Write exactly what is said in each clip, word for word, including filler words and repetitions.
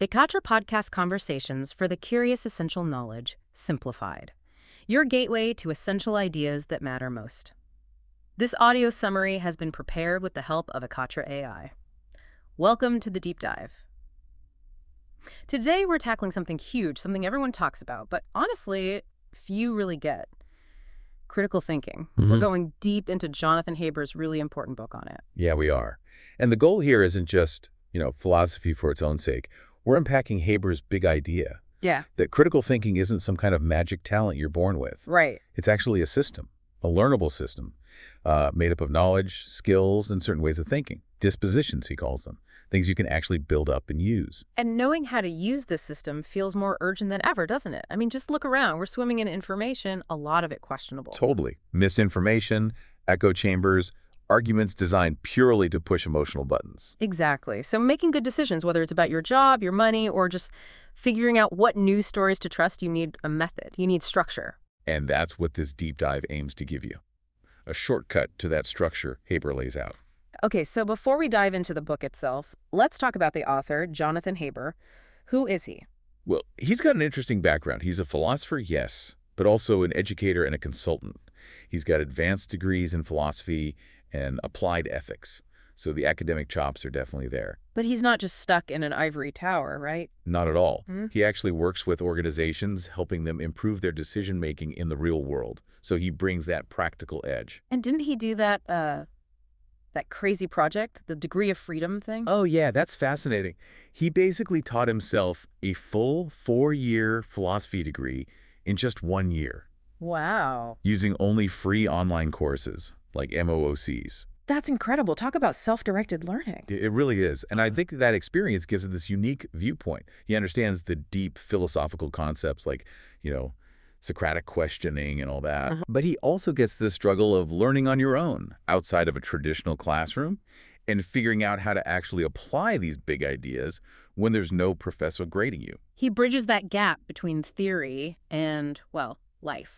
Vikatra Podcast Conversations for the Curious Essential Knowledge, Simplified. Your gateway to essential ideas that matter most. This audio summary has been prepared with the help of Vikatra A I. Welcome to the deep dive. Today we're tackling something huge, something everyone talks about, but honestly, few really get. Critical thinking. Mm-hmm. We're going deep into Jonathan Haber's really important book on it. Yeah, we are. And the goal here isn't just, you know, philosophy for its own sake. We're unpacking Haber's big idea. Yeah. That critical thinking isn't some kind of magic talent you're born with. Right. It's actually a system, a learnable system, uh, made up of knowledge, skills, and certain ways of thinking. Dispositions, he calls them. Things you can actually build up and use. And knowing how to use this system feels more urgent than ever, doesn't it? I mean, just look around. We're swimming in information, a lot of it questionable. Totally. Misinformation, echo chambers, arguments designed purely to push emotional buttons. Exactly. So making good decisions, whether it's about your job, your money, or just figuring out what news stories to trust, you need a method. You need structure. And that's what this deep dive aims to give you. A shortcut to that structure Haber lays out. Okay, so before we dive into the book itself, let's talk about the author, Jonathan Haber. Who is he? Well, he's got an interesting background. He's a philosopher, yes, but also an educator and a consultant. He's got advanced degrees in philosophy and applied ethics. So the academic chops are definitely there. But he's not just stuck in an ivory tower, right? Not at all. Hmm? He actually works with organizations, helping them improve their decision-making in the real world. So he brings that practical edge. And didn't he do that, uh, that crazy project, the Degree of Freedom thing? Oh, yeah, that's fascinating. He basically taught himself a full four-year philosophy degree in just one year. Wow. Using only free online courses, like M O O Cs. That's incredible. Talk about self-directed learning. It really is. And I think that experience gives it this unique viewpoint. He understands the deep philosophical concepts like, you know, Socratic questioning and all that. Uh-huh. But he also gets the struggle of learning on your own outside of a traditional classroom and figuring out how to actually apply these big ideas when there's no professor grading you. He bridges that gap between theory and, well, life.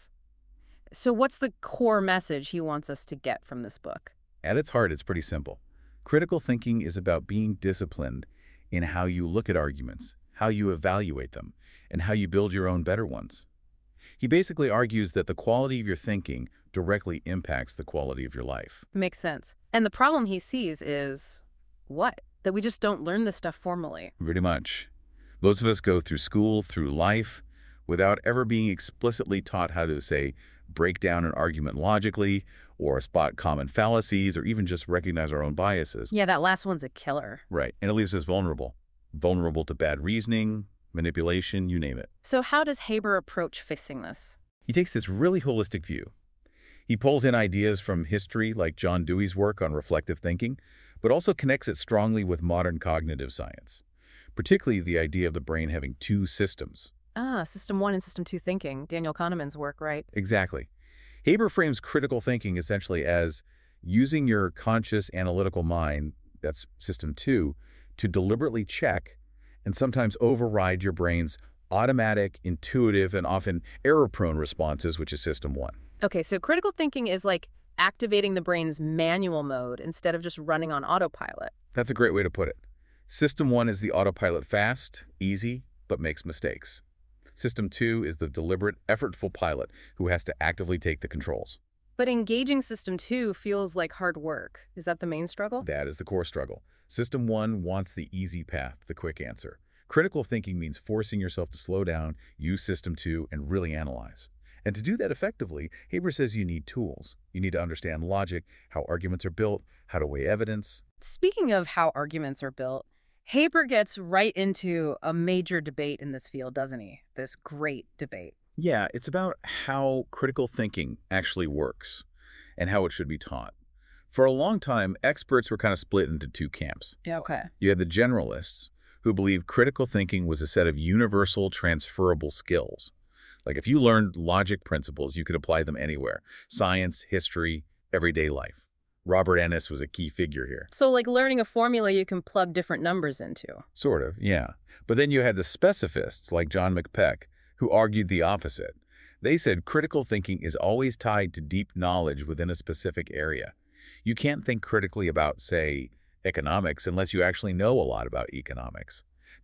So what's the core message he wants us to get from this book? At its heart, it's pretty simple. Critical thinking is about being disciplined in how you look at arguments, how you evaluate them, and how you build your own better ones. He basically argues that the quality of your thinking directly impacts the quality of your life. Makes sense. And the problem he sees is what? That we just don't learn this stuff formally. Pretty much. Most of us go through school, through life, without ever being explicitly taught how to, say, break down an argument logically, or spot common fallacies, or even just recognize our own biases. Yeah, that last one's a killer. Right. And it leaves us vulnerable. Vulnerable to bad reasoning, manipulation, you name it. So how does Haber approach fixing this? He takes this really holistic view. He pulls in ideas from history like John Dewey's work on reflective thinking, but also connects it strongly with modern cognitive science, particularly the idea of the brain having two systems. Ah, System one and System two thinking, Daniel Kahneman's work, right? Exactly. Haber frames critical thinking essentially as using your conscious analytical mind, that's System two, to deliberately check and sometimes override your brain's automatic, intuitive, and often error-prone responses, which is System one. Okay, so critical thinking is like activating the brain's manual mode instead of just running on autopilot. That's a great way to put it. System one is the autopilot fast, easy, but makes mistakes. System two is the deliberate, effortful pilot who has to actively take the controls. But engaging System two feels like hard work. Is that the main struggle? That is the core struggle. System one wants the easy path, the quick answer. Critical thinking means forcing yourself to slow down, use System two, and really analyze. And to do that effectively, Haber says you need tools. You need to understand logic, how arguments are built, how to weigh evidence. Speaking of how arguments are built, Haber gets right into a major debate in this field, doesn't he? This great debate. Yeah, it's about how critical thinking actually works and how it should be taught. For a long time, experts were kind of split into two camps. Yeah, okay. You had the generalists, who believed critical thinking was a set of universal transferable skills. Like if you learned logic principles, you could apply them anywhere. Science, history, everyday life. Robert Ennis was a key figure here. So like learning a formula you can plug different numbers into. Sort of, yeah. But then you had the specifists like John McPeck, who argued the opposite. They said critical thinking is always tied to deep knowledge within a specific area. You can't think critically about, say, economics unless you actually know a lot about economics.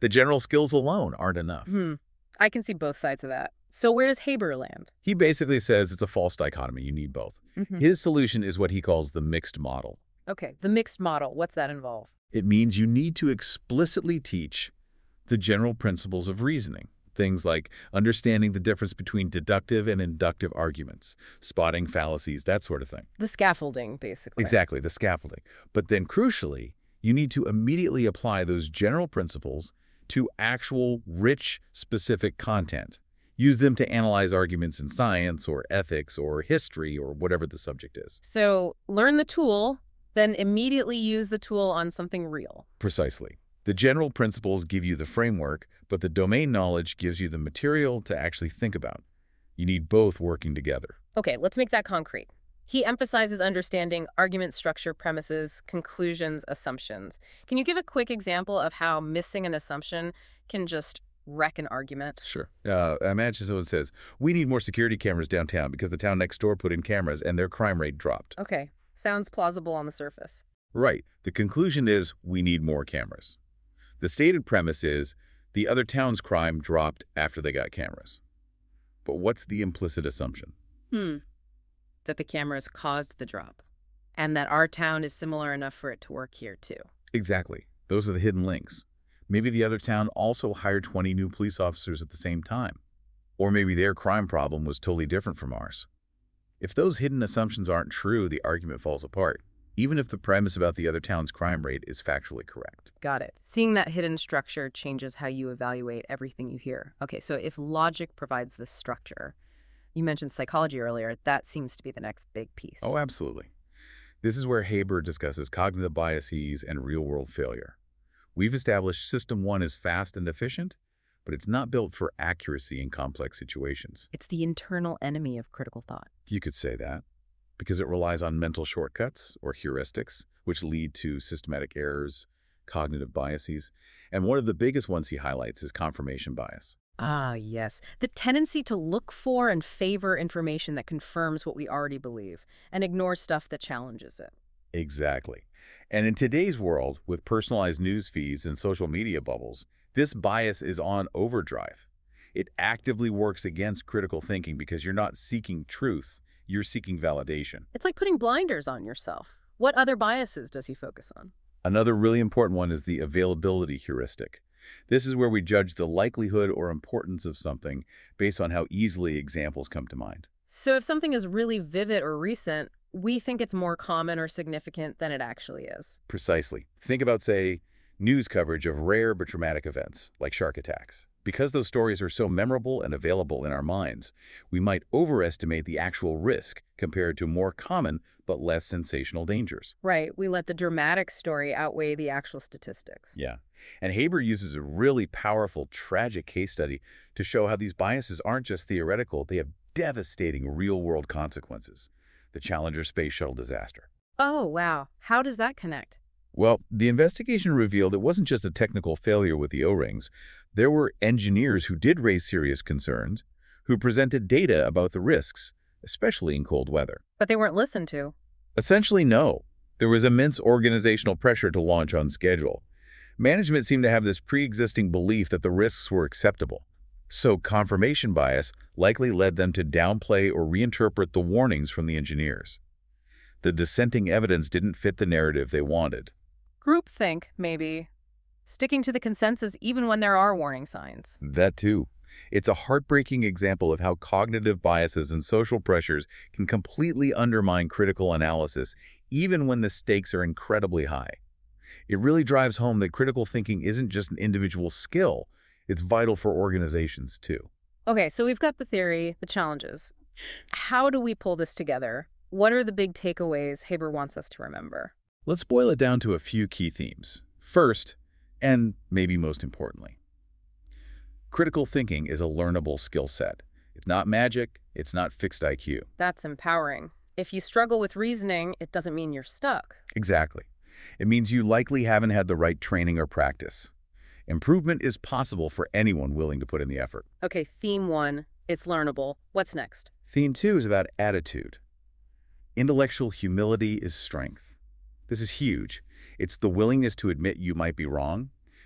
The general skills alone aren't enough. Hmm. I can see both sides of that. So where does Haber land? He basically says it's a false dichotomy. You need both. Mm-hmm. His solution is what he calls the mixed model. Okay, the mixed model. What's that involve? It means you need to explicitly teach the general principles of reasoning. Things like understanding the difference between deductive and inductive arguments, spotting fallacies, that sort of thing. The scaffolding, basically. Exactly, the scaffolding. But then crucially, you need to immediately apply those general principles to actual, rich, specific content. Use them to analyze arguments in science or ethics or history or whatever the subject is. So learn the tool, then immediately use the tool on something real. Precisely. The general principles give you the framework, but the domain knowledge gives you the material to actually think about. You need both working together. Okay, let's make that concrete. He emphasizes understanding argument structure, premises, conclusions, assumptions. Can you give a quick example of how missing an assumption can just wreck an argument? Sure. Uh, imagine someone says, we need more security cameras downtown because the town next door put in cameras and their crime rate dropped. Okay, sounds plausible on the surface. Right. The conclusion is we need more cameras. The stated premise is the other town's crime dropped after they got cameras. But what's the implicit assumption? Hmm. That the cameras caused the drop, and that our town is similar enough for it to work here, too. Exactly. Those are the hidden links. Maybe the other town also hired twenty new police officers at the same time. Or maybe their crime problem was totally different from ours. If those hidden assumptions aren't true, the argument falls apart, even if the premise about the other town's crime rate is factually correct. Got it. Seeing that hidden structure changes how you evaluate everything you hear. Okay, so if logic provides this structure, you mentioned psychology earlier, that seems to be the next big piece. Oh, absolutely. This is where Haber discusses cognitive biases and real-world failure. We've established System one is fast and efficient, but it's not built for accuracy in complex situations. It's the internal enemy of critical thought. You could say that, because it relies on mental shortcuts or heuristics, which lead to systematic errors, cognitive biases, and one of the biggest ones he highlights is confirmation bias. Ah, yes. The tendency to look for and favor information that confirms what we already believe and ignore stuff that challenges it. Exactly. And in today's world, with personalized news feeds and social media bubbles, this bias is on overdrive. It actively works against critical thinking because you're not seeking truth, you're seeking validation. It's like putting blinders on yourself. What other biases does he focus on? Another really important one is the availability heuristic. This is where we judge the likelihood or importance of something based on how easily examples come to mind. So if something is really vivid or recent, we think it's more common or significant than it actually is. Precisely. Think about, say, news coverage of rare but dramatic events, like shark attacks. Because those stories are so memorable and available in our minds, we might overestimate the actual risk compared to more common but less sensational dangers. Right. We let the dramatic story outweigh the actual statistics. Yeah. And Haber uses a really powerful, tragic case study to show how these biases aren't just theoretical, they have devastating real-world consequences. The Challenger space shuttle disaster. Oh, wow. How does that connect? Well, the investigation revealed it wasn't just a technical failure with the O-rings. There were engineers who did raise serious concerns, who presented data about the risks, especially in cold weather. But they weren't listened to. Essentially, no. There was immense organizational pressure to launch on schedule. Management seemed to have this pre-existing belief that the risks were acceptable. So confirmation bias likely led them to downplay or reinterpret the warnings from the engineers. The dissenting evidence didn't fit the narrative they wanted. Groupthink, maybe. Sticking to the consensus even when there are warning signs. That too. It's a heartbreaking example of how cognitive biases and social pressures can completely undermine critical analysis, even when the stakes are incredibly high. It really drives home that critical thinking isn't just an individual skill, it's vital for organizations too. Okay, so we've got the theory, the challenges. How do we pull this together? What are the big takeaways Haber wants us to remember? Let's boil it down to a few key themes. First, and maybe most importantly, critical thinking is a learnable skill set. It's not magic, it's not fixed I Q. That's empowering. If you struggle with reasoning, it doesn't mean you're stuck. Exactly. It means you likely haven't had the right training or practice. Improvement is possible for anyone willing to put in the effort. Okay, theme one, it's learnable. What's next? Theme two is about attitude. Intellectual humility is strength. This is huge. It's the willingness to admit you might be wrong,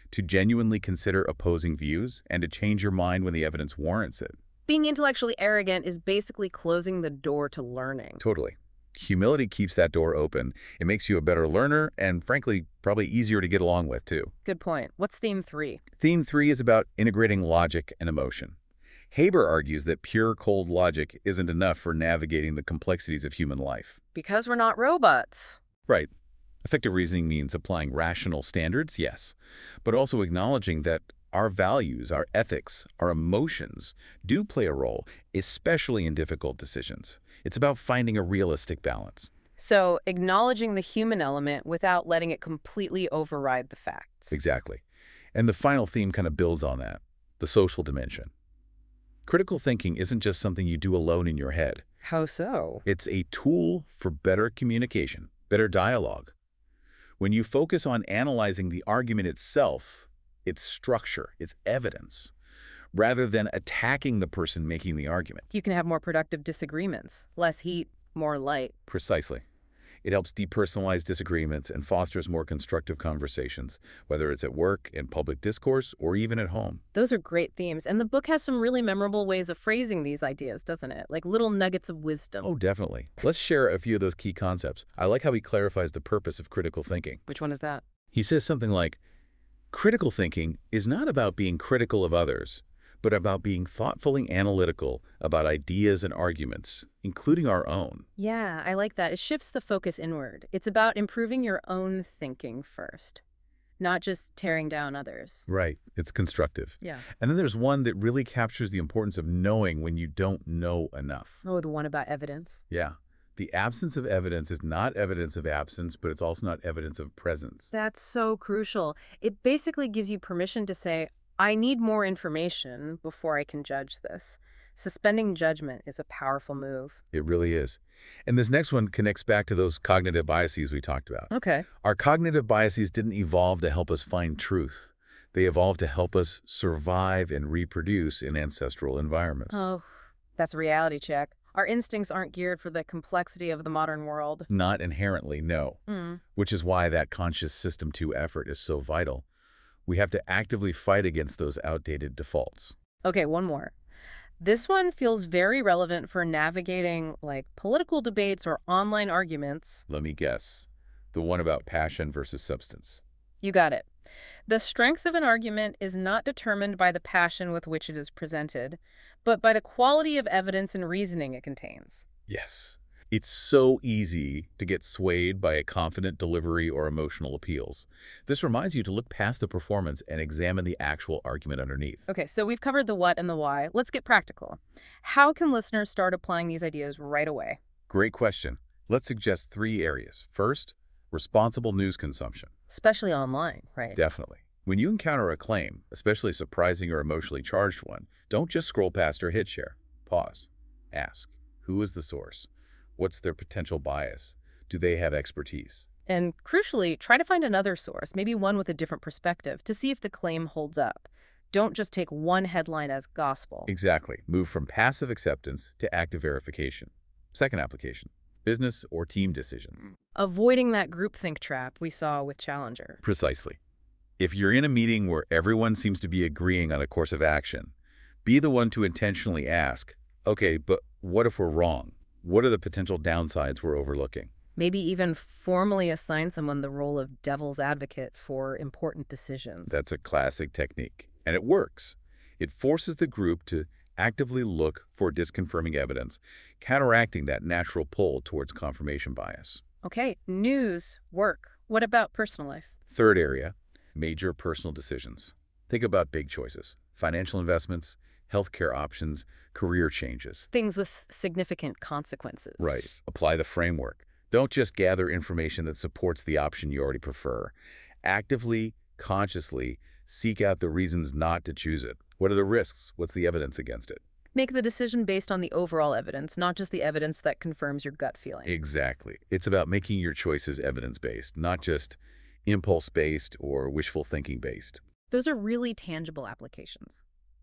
to genuinely consider opposing views, and to change your mind when the evidence warrants it. Being intellectually arrogant is basically closing the door to learning. Totally. Humility keeps that door open. It makes you a better learner and, frankly, probably easier to get along with, too. Good point. What's theme three? Theme three is about integrating logic and emotion. Haber argues that pure, cold logic isn't enough for navigating the complexities of human life. Because we're not robots. Right. Effective reasoning means applying rational standards, yes, but also acknowledging that our values, our ethics, our emotions do play a role, especially in difficult decisions. It's about finding a realistic balance. So, acknowledging the human element without letting it completely override the facts. Exactly. And the final theme kind of builds on that, the social dimension. Critical thinking isn't just something you do alone in your head. How so? It's a tool for better communication, better dialogue. When you focus on analyzing the argument itself, its structure, its evidence, rather than attacking the person making the argument. You can have more productive disagreements, less heat, more light. Precisely. It helps depersonalize disagreements and fosters more constructive conversations, whether it's at work, in public discourse, or even at home. Those are great themes, and the book has some really memorable ways of phrasing these ideas, doesn't it? Like little nuggets of wisdom. Oh, definitely. Let's share a few of those key concepts. I like how he clarifies the purpose of critical thinking. Which one is that? He says something like, critical thinking is not about being critical of others, but about being thoughtfully analytical about ideas and arguments, including our own. Yeah, I like that. It shifts the focus inward. It's about improving your own thinking first, not just tearing down others. Right. It's constructive. Yeah. And then there's one that really captures the importance of knowing when you don't know enough. Oh, the one about evidence? Yeah. The absence of evidence is not evidence of absence, but it's also not evidence of presence. That's so crucial. It basically gives you permission to say, I need more information before I can judge this. Suspending judgment is a powerful move. It really is. And this next one connects back to those cognitive biases we talked about. Okay. Our cognitive biases didn't evolve to help us find truth. They evolved to help us survive and reproduce in ancestral environments. Oh, that's a reality check. Our instincts aren't geared for the complexity of the modern world. Not inherently, no. Mm. Which is why that conscious System two effort is so vital. We have to actively fight against those outdated defaults. Okay, one more. This one feels very relevant for navigating, like, political debates or online arguments. Let me guess. The one about passion versus substance. You got it. The strength of an argument is not determined by the passion with which it is presented, but by the quality of evidence and reasoning it contains. Yes. It's so easy to get swayed by a confident delivery or emotional appeals. This reminds you to look past the performance and examine the actual argument underneath. Okay, so we've covered the what and the why. Let's get practical. How can listeners start applying these ideas right away? Great question. Let's suggest three areas. First, responsible news consumption. Especially online, right? Definitely. When you encounter a claim, especially a surprising or emotionally charged one, don't just scroll past or hit share. Pause. Ask, who is the source? What's their potential bias? Do they have expertise? And crucially, try to find another source, maybe one with a different perspective, to see if the claim holds up. Don't just take one headline as gospel. Exactly. Move from passive acceptance to active verification. Second application, business or team decisions. Avoiding that groupthink trap we saw with Challenger. Precisely. If you're in a meeting where everyone seems to be agreeing on a course of action, be the one to intentionally ask, okay, but what if we're wrong? What are the potential downsides we're overlooking? Maybe even formally assign someone the role of devil's advocate for important decisions. That's a classic technique, and it works. It forces the group to actively look for disconfirming evidence, counteracting that natural pull towards confirmation bias. Okay, news, work. What about personal life? Third area, major personal decisions. Think about big choices, financial investments, healthcare options, career changes. Things with significant consequences. Right. Apply the framework. Don't just gather information that supports the option you already prefer. Actively, consciously, seek out the reasons not to choose it. What are the risks? What's the evidence against it? Make the decision based on the overall evidence, not just the evidence that confirms your gut feeling. Exactly. It's about making your choices evidence-based, not just impulse-based or wishful thinking-based. Those are really tangible applications.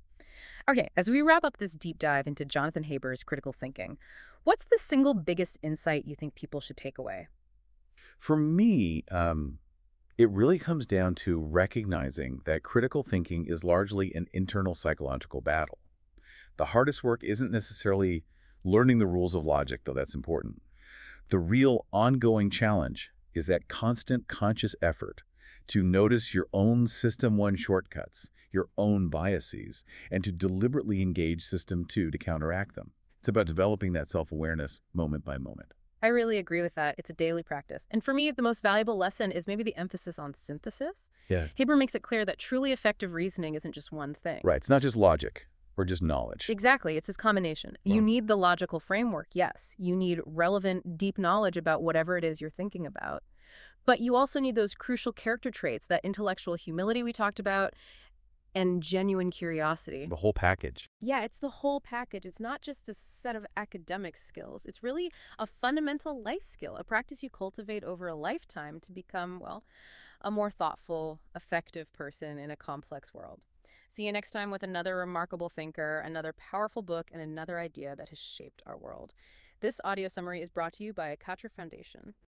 Okay, as we wrap up this deep dive into Jonathan Haber's critical thinking, what's the single biggest insight you think people should take away? For me, um, It really comes down to recognizing that critical thinking is largely an internal psychological battle. The hardest work isn't necessarily learning the rules of logic, though that's important. The real ongoing challenge is that constant conscious effort to notice your own System one shortcuts, your own biases, and to deliberately engage System two to counteract them. It's about developing that self-awareness moment by moment. I really agree with that. It's a daily practice. And for me, the most valuable lesson is maybe the emphasis on synthesis. Yeah. Haber makes it clear that truly effective reasoning isn't just one thing. Right. It's not just logic or just knowledge. Exactly. It's this combination. You Well- need the logical framework, yes. You need relevant, deep knowledge about whatever it is you're thinking about. But you also need those crucial character traits, that intellectual humility we talked about, and genuine curiosity. The whole package. Yeah, it's the whole package. It's not just a set of academic skills. It's really a fundamental life skill, a practice you cultivate over a lifetime to become, well, a more thoughtful, effective person in a complex world. See you next time with another remarkable thinker, another powerful book, and another idea that has shaped our world. This audio summary is brought to you by Katra Foundation.